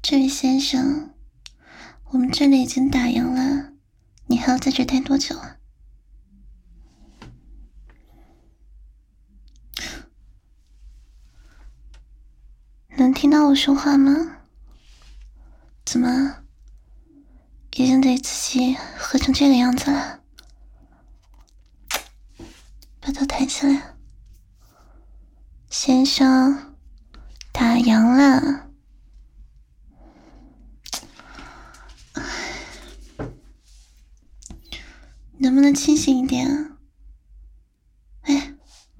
这位先生，我们这里已经打烊了，你还要在这待多久啊？能听到我说话吗？怎么，已经得自己喝成这个样子了？把头抬起来。先生，打烊了。能不能清醒一点啊？哎，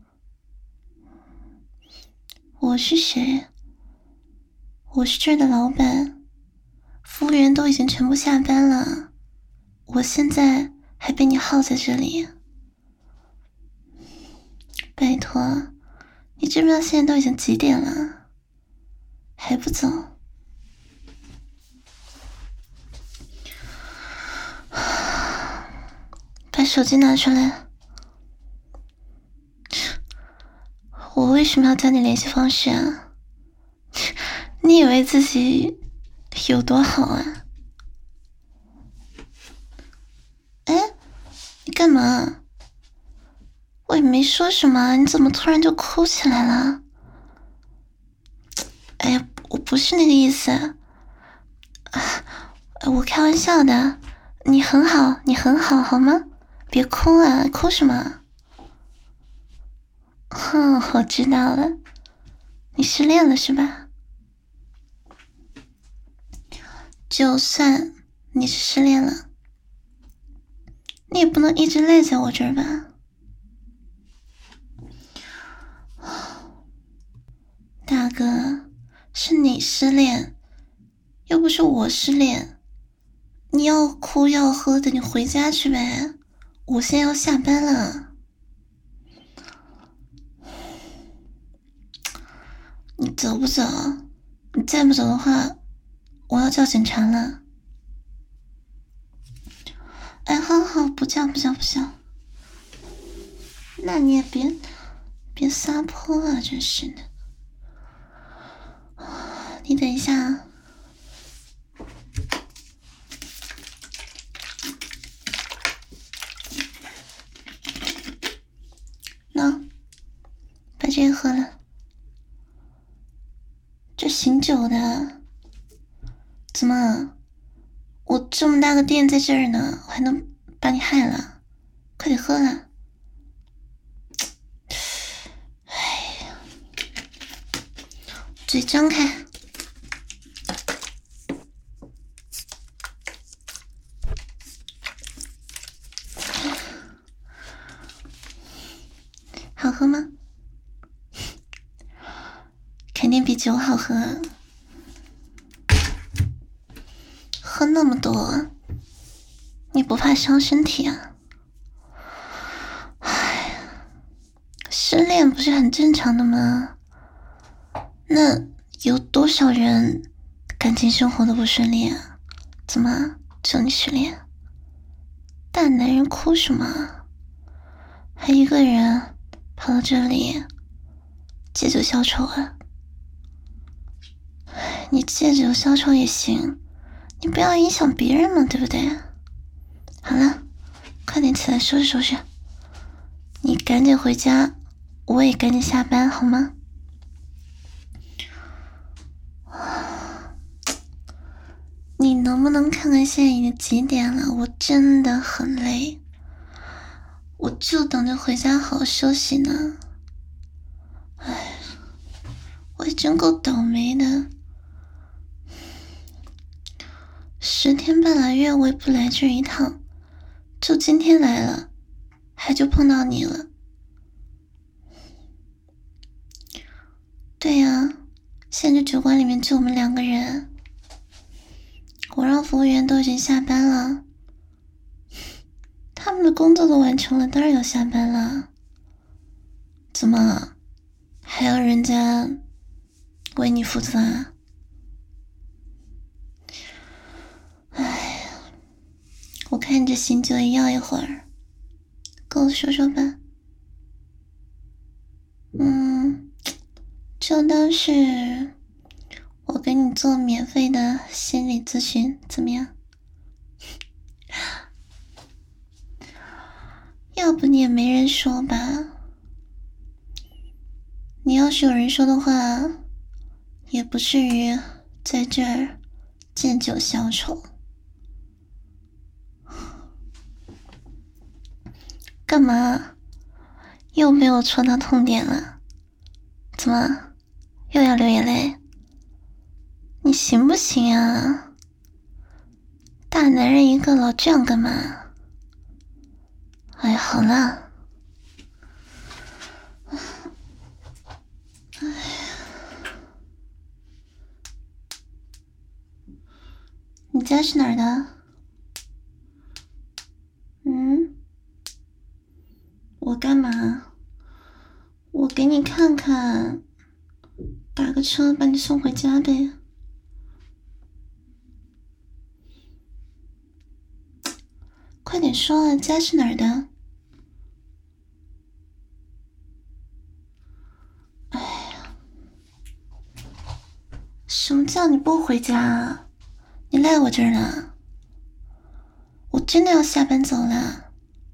我是谁？我是这儿的老板，服务员都已经全部下班了，我现在还被你耗在这里。拜托，你知不知道现在都已经几点了？还不走？把手机拿出来。我为什么要加你联系方式啊？你以为自己有多好啊？哎，你干嘛？我也没说什么，你怎么突然就哭起来了？哎呀，我不是那个意思，我开玩笑的。你很好，你很好，好吗？别哭啊，哭什么？哼，我知道了，你失恋了是吧？就算你是失恋了，你也不能一直赖在我这儿吧？大哥，是你失恋，又不是我失恋。你要哭要喝的，你回家去呗。我现在要下班了。你走不走？你再不走的话，我要叫警察了。哎，好好，不叫。那你也别撒泼了，真是的。你等一下啊。喏，把这个喝了。这醒酒的。怎么？我这么大个店在这儿呢，我还能把你害了？快点喝了。哎呀，嘴张开。好喝吗？肯定比酒好喝。喝那么多，你不怕伤身体啊？哎呀，失恋不是很正常的吗？那有多少人感情生活都不顺利啊？怎么就你失恋？大男人哭什么？还一个人跑到这里借酒消愁啊？你借酒消愁也行，你不要影响别人嘛，对不对？好了，快点起来收拾收拾，你赶紧回家，我也赶紧下班，好吗？你能不能看看现在已经几点了？我真的很累，我就等着回家好好休息呢。唉，我也真够倒霉的，10天半拉月我也不来这一趟，就今天来了，还就碰到你了。对呀，现在酒馆里面就我们2个人，我让服务员都已经下班了，他们的工作都完成了，当然要下班了。怎么还要人家为你负责啊？哎呀，我看你这醒酒也要一会儿，跟我说说吧。就当是我给你做免费的心理咨询，怎么样？要不你也没人说吧？你要是有人说的话，也不至于在这儿借酒消愁。干嘛？又被我戳到痛点了？怎么？又要流眼泪？你行不行啊？大男人一个，老这样干嘛？哎，好了。哎呀，你家是哪儿的？我干嘛？我给你看看，打个车把你送回家呗。快点说啊，家是哪儿的？哎呀，什么叫你不回家啊？你赖我这儿呢？我真的要下班走了。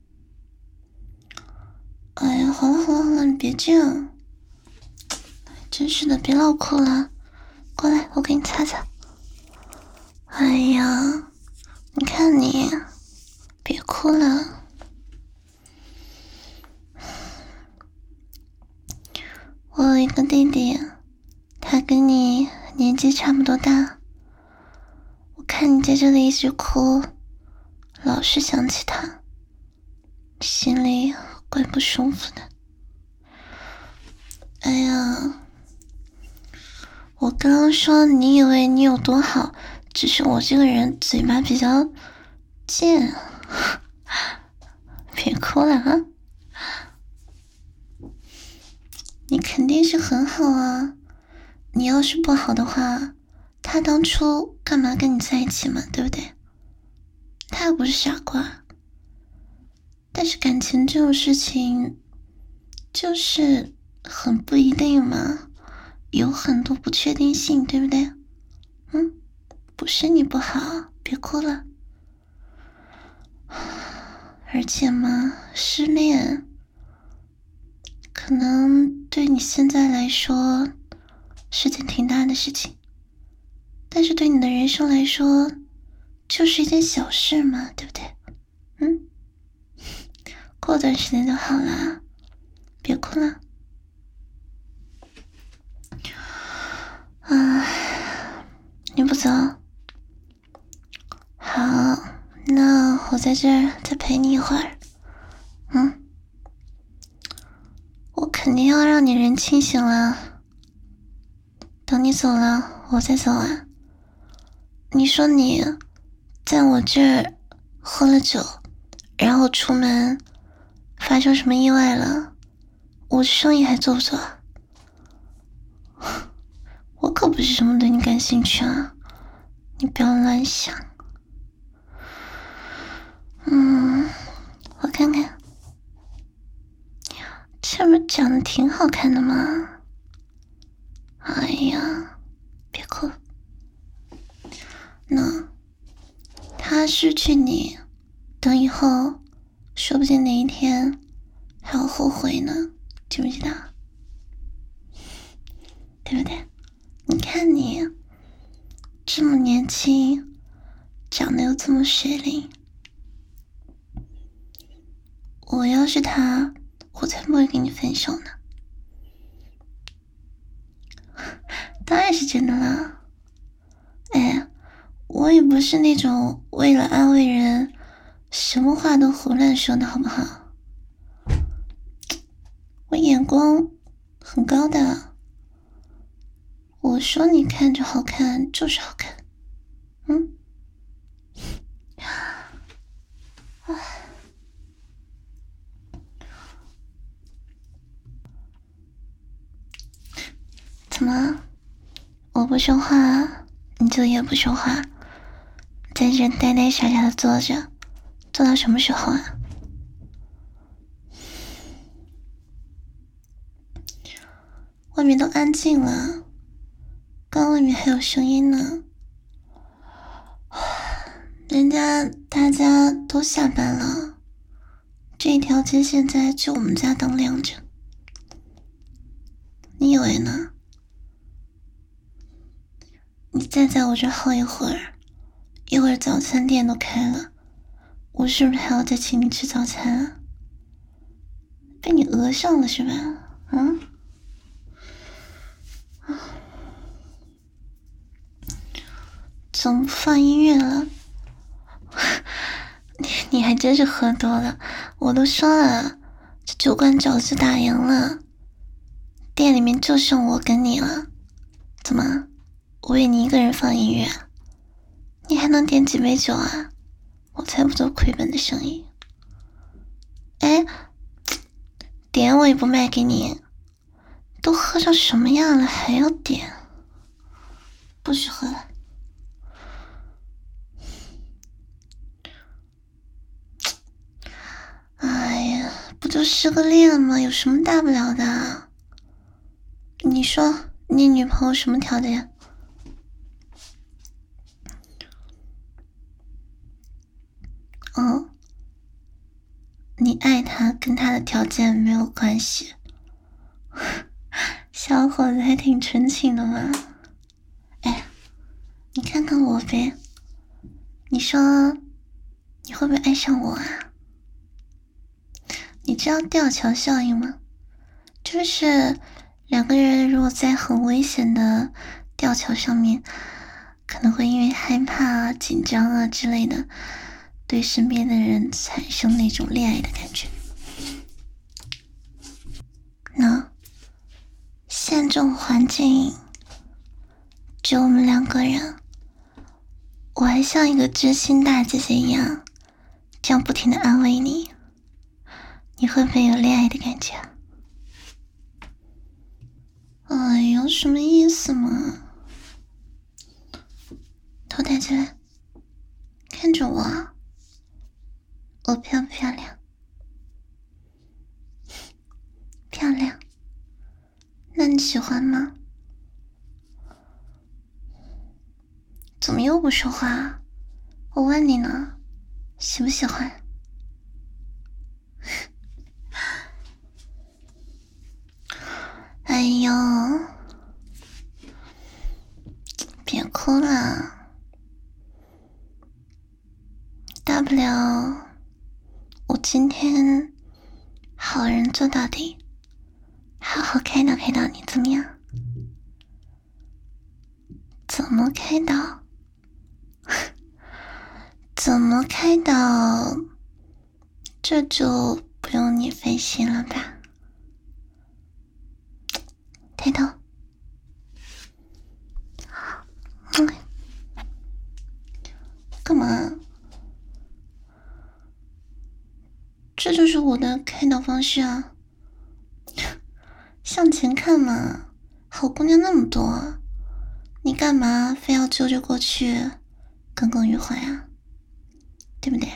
哎呀，好了好了好了，你别这样。真是的，别老哭了，过来，我给你擦擦。哎呀，你看你，别哭了。我有一个弟弟，他跟你年纪差不多大。我看你在这里一直哭，老是想起他，心里怪不舒服的。哎呀，我刚刚说你以为你有多好，只是我这个人嘴巴比较贱。别哭了啊，你肯定是很好啊，你要是不好的话，他当初干嘛跟你在一起嘛，对不对？他又不是傻瓜。但是感情这种事情就是很不一定嘛，有很多不确定性，对不对？不是你不好，别哭了。而且嘛，失恋可能对你现在来说是件挺大的事情，但是对你的人生来说就是一件小事嘛，对不对？过段时间就好了，别哭了。你不走？好，那我在这儿再陪你一会儿。我肯定要让你人清醒了。等你走了，我再走啊。你说你在我这儿喝了酒，然后出门发生什么意外了，我生意还做不做？我可不是什么对你感兴趣啊，你不要乱想。我看看，这不是长得挺好看的吗？哎呀，别哭。那他失去你，等以后说不定哪一天还要后悔呢，知不知道？对不对？你看你这么年轻，长得又这么水灵，我要是他，我才不会跟你分手呢。当然是真的啦。哎，我也不是那种为了安慰人，什么话都胡乱说的好不好？我眼光很高的，我说你看着好看就是好看。怎么？我不说话，你就也不说话，在这呆呆傻傻的坐着，坐到什么时候啊？外面都安静了， 刚外面还有声音呢。大家都下班了，这条街现在就我们家灯亮着。你以为呢？你再在我这耗一会儿早餐店都开了，我是不是还要再请你吃早餐啊？被你讹上了是吧？怎么不放音乐了？你还真是喝多了，我都说了，这酒馆早就打烊了，店里面就剩我跟你了。怎么，我为你一个人放音乐，你还能点几杯酒啊？我才不做亏本的生意。哎，点我也不卖给你，都喝成什么样了还要点？不许喝了。哎呀，不就失个恋吗？有什么大不了的？你说你女朋友什么条件？你爱她跟她的条件没有关系。小伙子还挺纯情的嘛。哎，你看看我呗，你说你会不会爱上我啊？你知道吊桥效应吗？就是两个人如果在很危险的吊桥上面，可能会因为害怕啊、紧张啊之类的，对身边的人产生那种恋爱的感觉。那现在这种环境，只有我们两个人，我还像一个知心大姐姐一样，这样不停的安慰你，你会不会有恋爱的感觉？哎呦，什么意思嘛？头抬起来，看着我，我漂不漂亮？漂亮。那你喜欢吗？怎么又不说话？我问你呢，喜不喜欢？哎呦，别哭了，大不了我今天好人做到底，好好开导开导你，怎么样？怎么开导？怎么开导？这就不用你费心了吧？抬头。干嘛？这就是我的开导方式啊！向前看嘛，好姑娘那么多，你干嘛非要揪着过去耿耿于怀啊？对不对？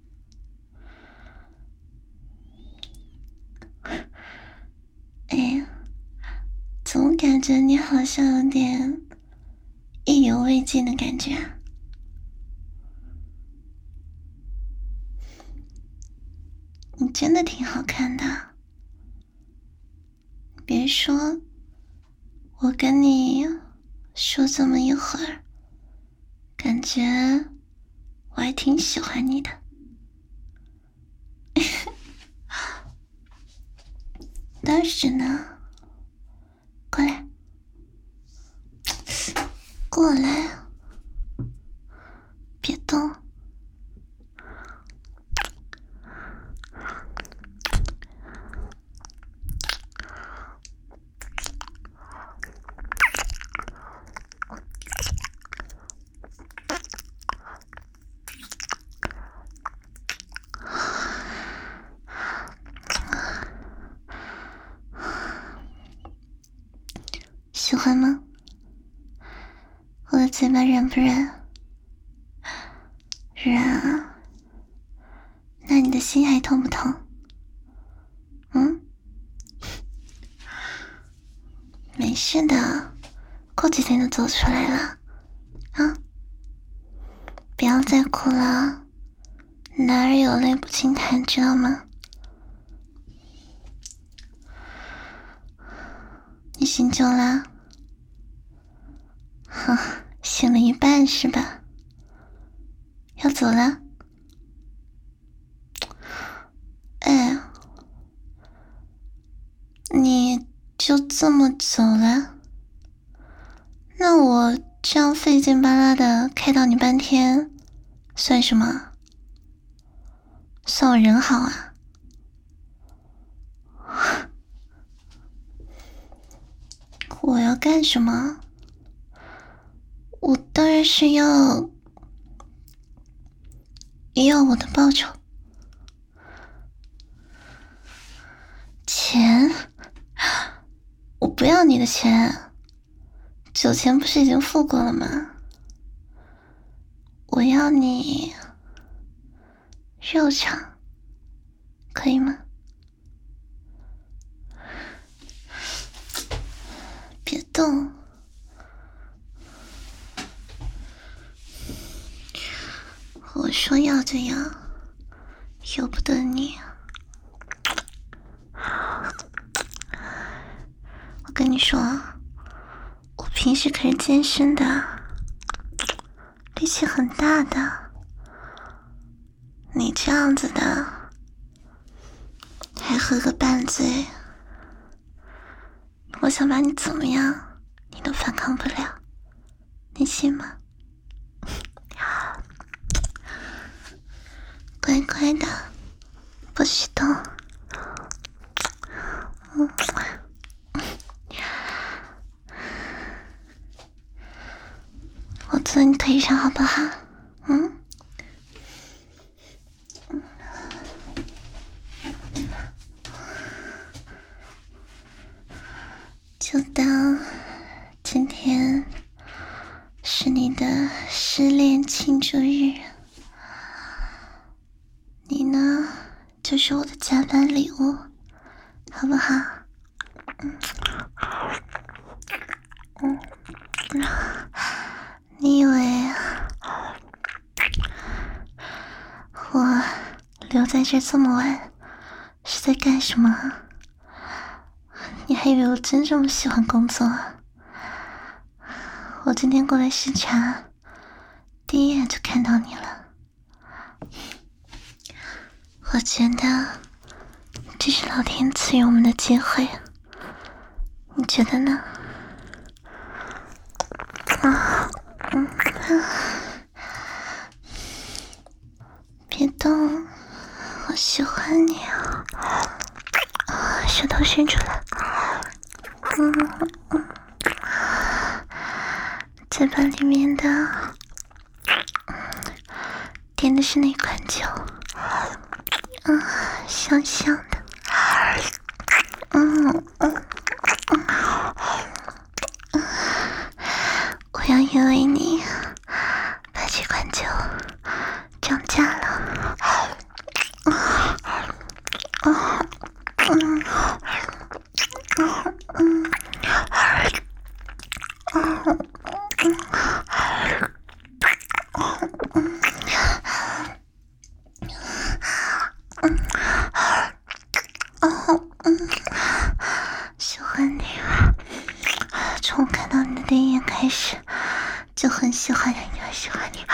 哎，总感觉你好像有点意犹未尽的感觉啊。你真的挺好看的，别说，我跟你说这么一会儿，感觉我还挺喜欢你的。当时呢，过来，过来，别动。喜欢吗？我的嘴巴软不软？软啊。那你的心还痛不痛？没事的， 过几天就走出来了啊！不要再哭了，男儿有泪不轻弹，知道吗？你醒酒啦？哼，醒了一半是吧？要走了？哎，你就这么走了？那我这样费劲巴拉的开导你半天，算什么？算我人好啊？我要干什么？我当然是要我的报酬。钱？我不要你的钱，酒钱不是已经付过了吗？我要你肉偿，可以吗？别动，我说要就要，由不得你。我跟你说，我平时可是健身的，力气很大的。你这样子的，还喝个半醉，我想把你怎么样，你都反抗不了，你信吗？乖乖的，不许动。我坐你腿上好不好？就当今天是你的失恋庆祝日，你呢就是我的加班礼物，好不好？你以为我留在这这么晚是在干什么？你还以为我真这么喜欢工作？我今天过来视察，第一眼就看到你了。我觉得这是老天赐予我们的机会，你觉得呢？别动，我喜欢你啊！舌头伸出来，嘴巴里面的点的是哪款酒？香香的。我要因为你把这款酒涨价了。喜欢你，从我看到你的第一眼开始就很喜欢你，很喜欢你，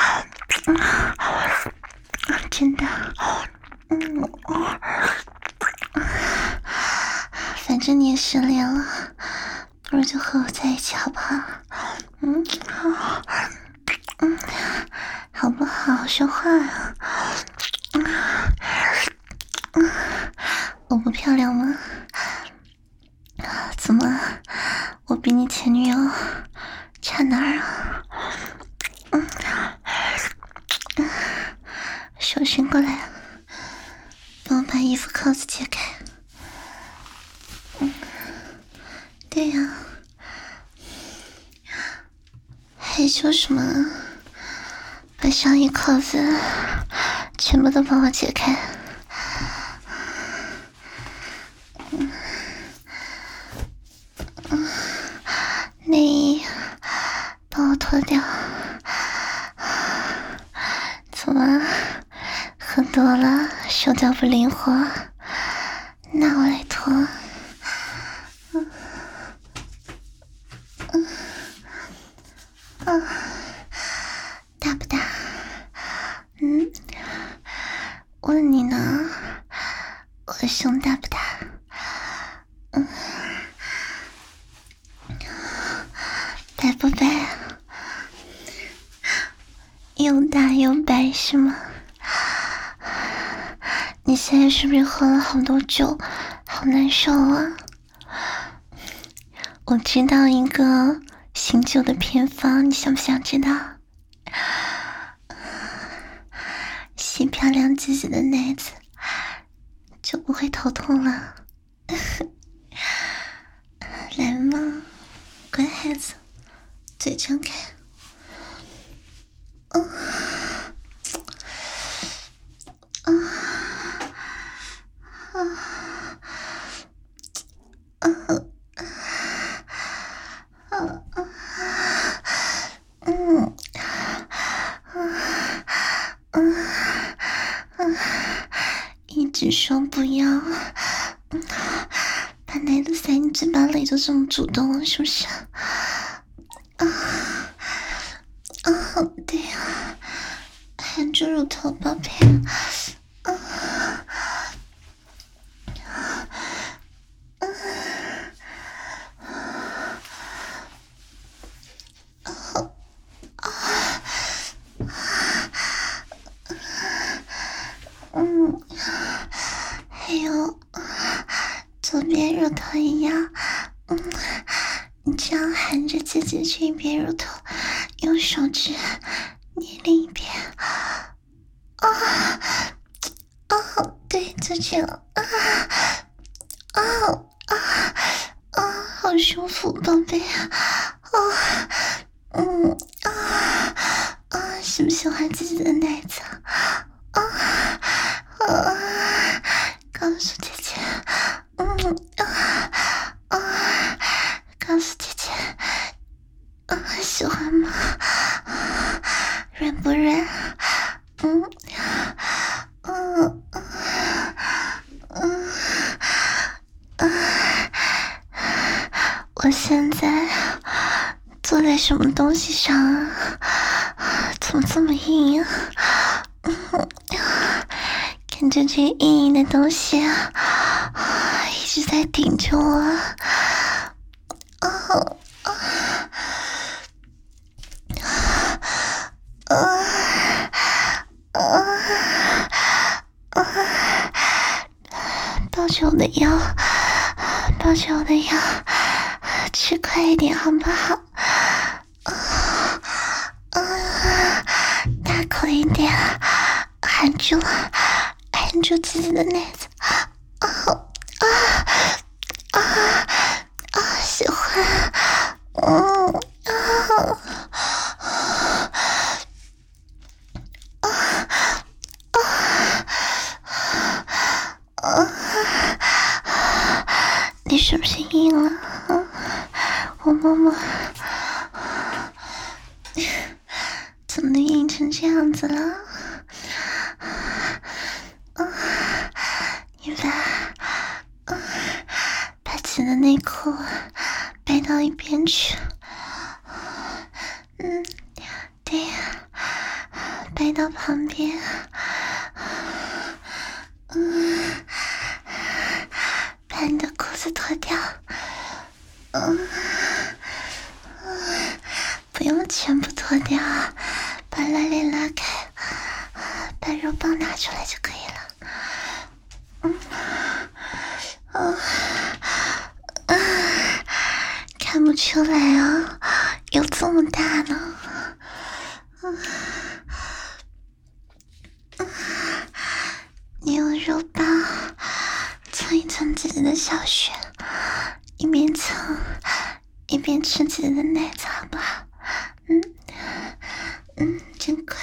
真的。反正你也失恋了，不如就和我在一起好不好？好不好说话啊？我不漂亮吗？怎么，我比你前女友差哪儿啊？手伸过来，帮我把衣服扣子解开。对呀，还说什么把上衣扣子全部都帮我解开。内衣脱掉。怎么喝多了，手脚不灵活？那我来脱。大不大？问你呢，我的胸大不大？白不白？又大又白是吗？你现在是不是喝了好多酒，好难受啊？我知道一个醒酒的偏方，你想不想知道？洗漂亮自己的奶子，就不会头痛了。来嘛，乖孩子，嘴张开。一直说不要，把奶子塞你嘴巴里就这么主动了，是不是？对呀，含住乳头，宝贝。还有左边乳头一样，你这样含着自己这一边乳头，用手指捏另一边。对，就这样。好舒服，宝贝。喜不喜欢自己的奶子告诉姐姐，告诉姐姐，喜欢吗？软不软？我现在坐在什么东西上啊？怎么这么硬啊？感觉这个硬硬的东西一直在顶着我。抱着我的腰，抱着我的腰，吃快一点好不好？大口一点，含住自己的奶子。喜欢。你是不是硬了？我摸摸，怎么能硬成这样子了？你把自己的内裤掰到一边去。对呀，掰到旁边。把你的裤子脱掉。不用全部脱掉，把拉链拉开，把肉棒拿出来就可以了。看不出来啊，有这么大呢。你用肉棒蹭一蹭自己的小穴，一边蹭一边吃自己的奶子，好不好？真快。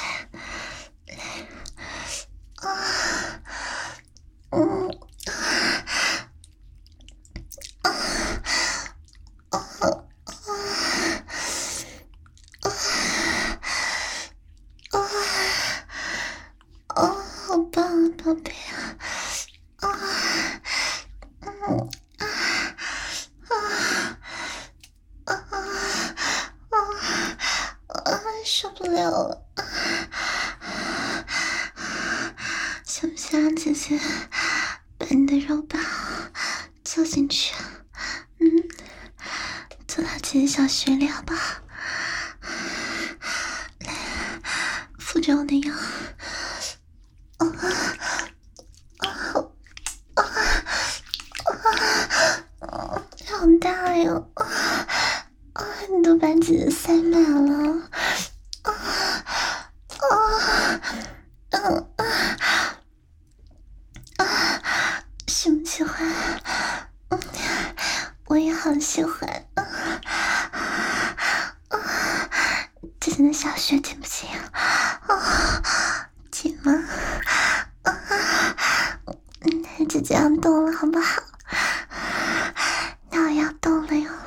受不了了，想不想让姐姐把你的肉棒坐进去？坐到姐姐小穴里好不好？来，扶着我的腰。好大哟！你都把姐姐塞满了。喜不喜欢？我也好喜欢。姐姐的小穴紧不紧？紧吗？那姐姐要动了，好不好？那我要动了哟。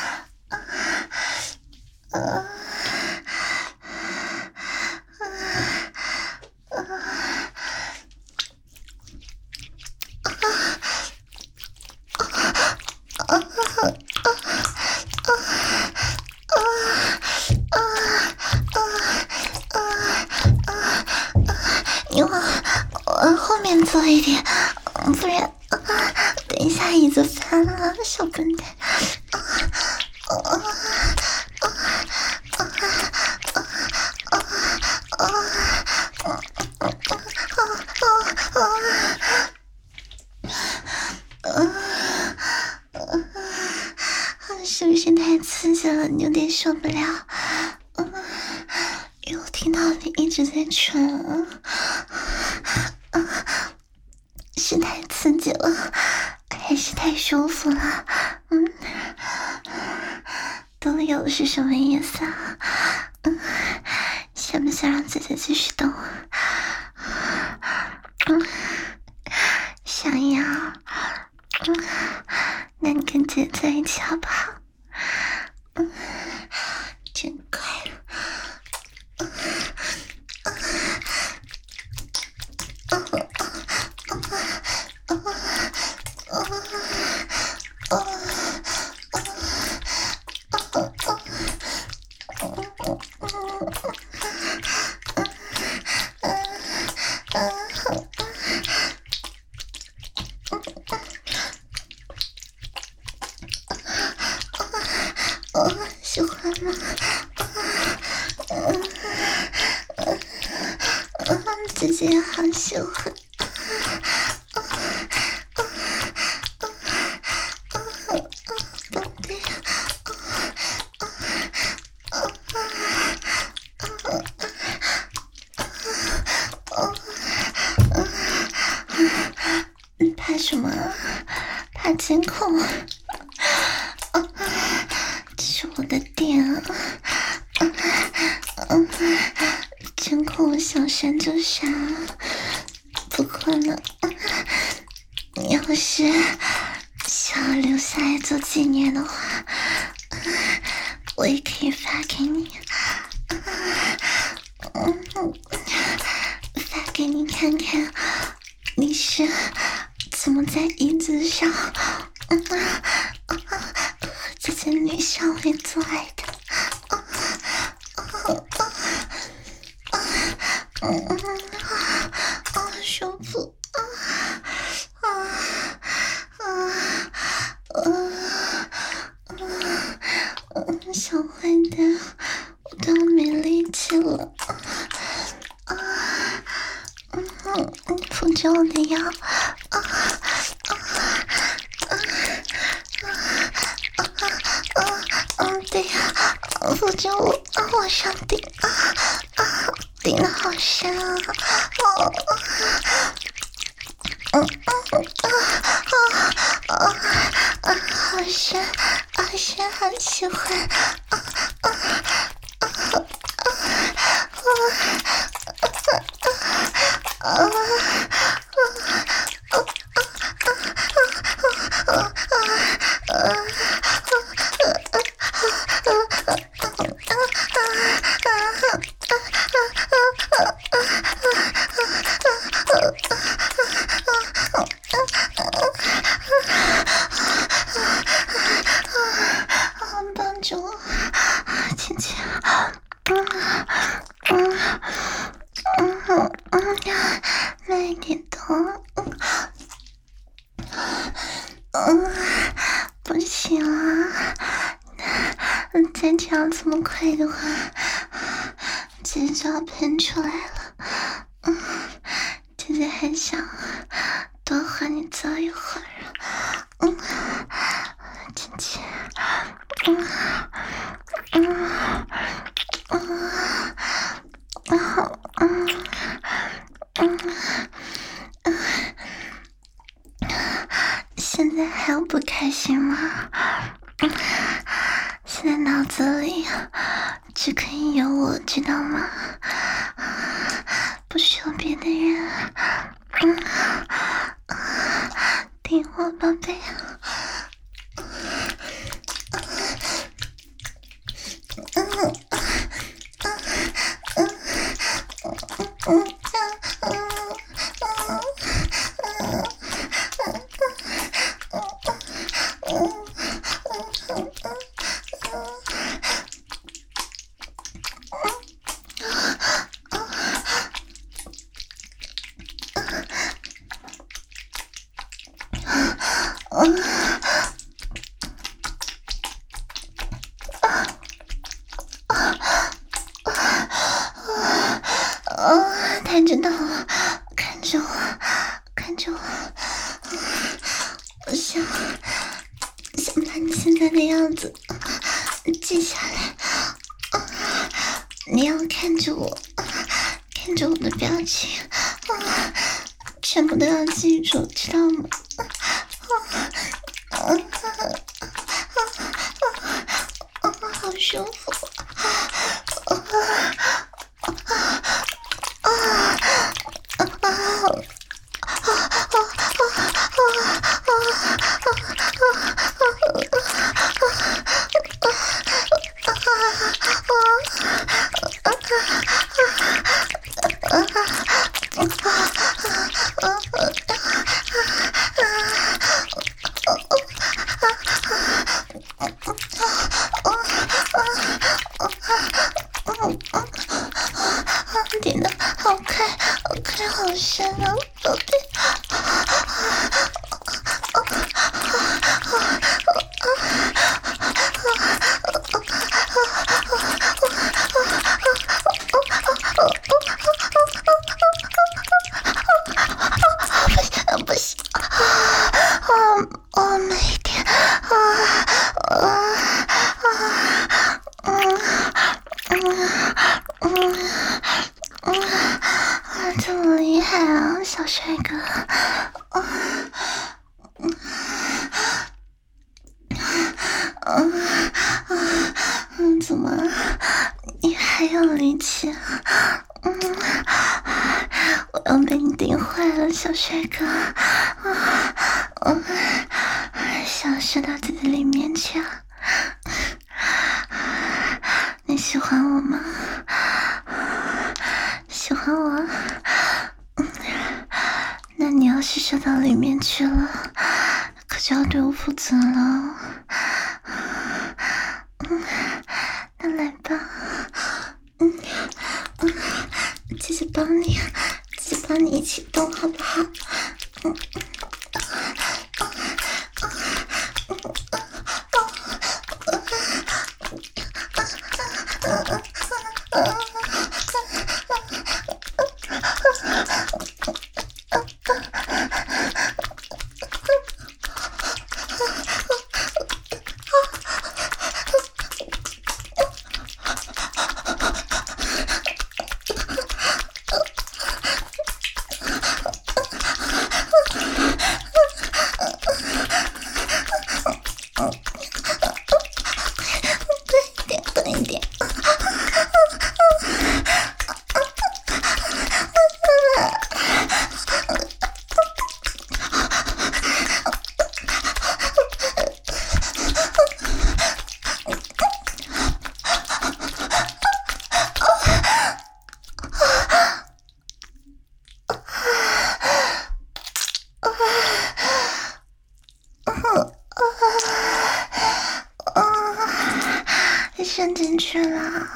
你往后面坐一点，不然等一下椅子翻了，小笨蛋。是不是太刺激了？你有点受不了。因为我听到你一直在喘，是太刺激了，还是太舒服了？都有是什么意思啊？想不想让姐姐继续动？想要？那你跟姐姐在一起好不好？真乖。喜欢吗？姐姐也好喜欢。怕什么？怕监控？这是我的店啊！监控我想删就删，不过呢，你要是想要留下来做纪念的话，我也可以发给你。发给你看看，你是怎么在椅子上和姐姐女上位做爱的。舒服。小坏蛋，我都没力气了。扶着我的腰。对呀，扶着我往上顶。顶得好深啊！好深，好深，好喜欢！帮助我，姐姐， 再这样这么快的话，姐姐就要喷出来了。姐姐还想多和你坐一会儿。姐姐，现在还有不开心吗？现在脑子里只可以有我，知道吗？不需要别的人。听我，宝贝。太知道了，看着我，看着我，我想把你现在的样子记下来。你要看着我，看着我的表情，全部都要记住，知道吗？好舒服。点的好快，好快，好深啊，宝贝！不行，每天这么厉害啊，小帅哥！怎么你还有力气？我要被你顶坏了，小帅哥！想射到姐姐里面去啊？你喜欢我吗？喜欢我？那你要是射到里面去了，可就要对我负责了。那来吧，姐姐帮你，姐姐帮你一起动，好不好？伸进去了，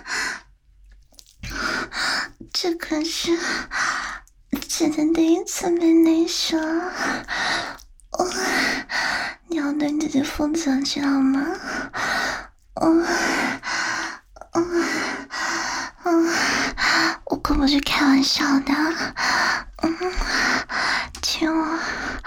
这可是姐姐第一次被内射，你要对自己负责，知道吗？我可不是开玩笑的，亲我，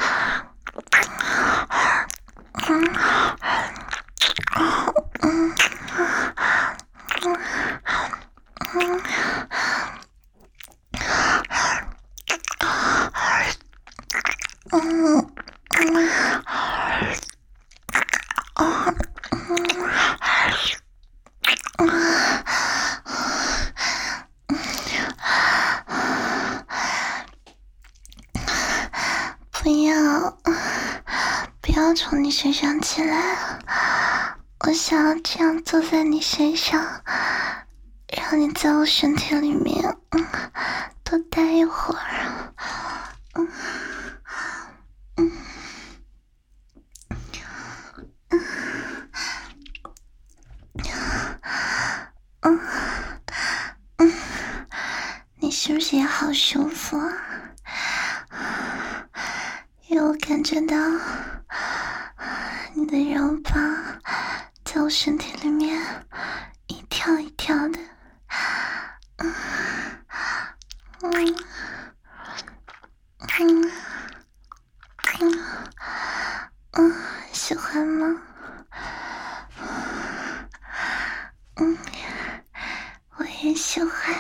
不要从你身上起来了，我想要这样坐在你身上，让你在我身体里面多待一会儿。你是不是也好舒服啊？因为我感觉到你的肉棒在我身体里面一跳一跳的，喜欢吗？我也喜欢。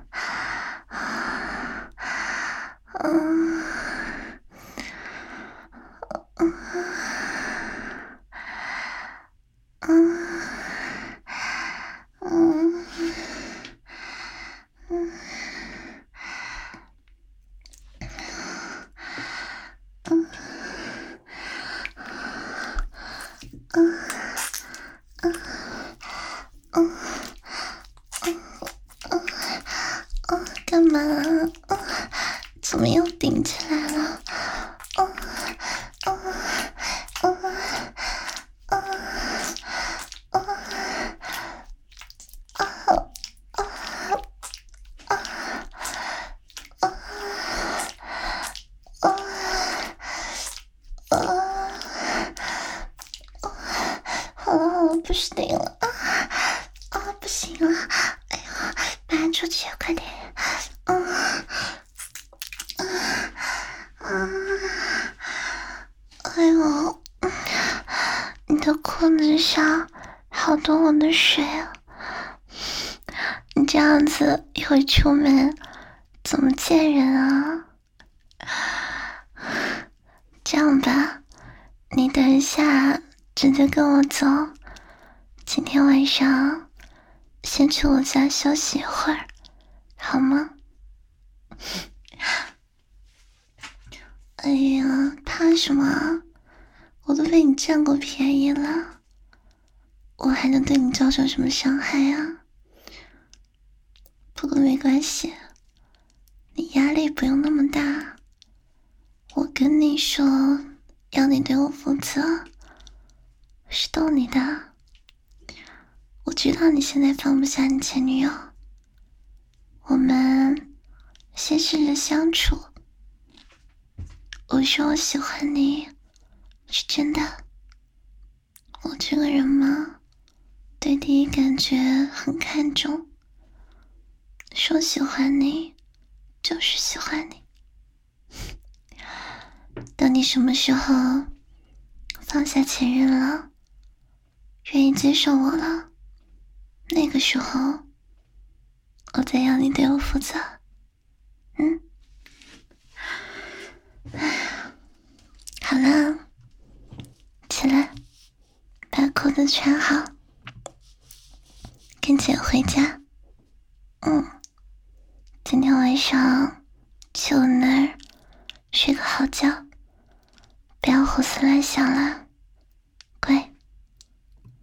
干嘛？怎么又顶起来了？好了，不行了不行了！哎呀，搬出去，快点！哎呦，你的裤子上好多我的水啊！你这样子一会出门怎么见人啊？这样吧，你等一下直接跟我走，今天晚上先去我家休息一会儿，好吗？哎呀，怕什么？我都被你占过便宜了，我还能对你造成什么伤害啊？不过没关系，你压力不用那么大。我跟你说，要你对我负责，是逗你的。我知道你现在放不下你前女友，我们先试着相处。我说我喜欢你，是真的。我这个人嘛，对第一感觉很看重。说喜欢你，就是喜欢你。等你什么时候放下前任了，愿意接受我了，那个时候我再要你对我负责。好了，起来，把裤子穿好，跟姐回家。今天晚上去我那儿睡个好觉，不要胡思乱想了。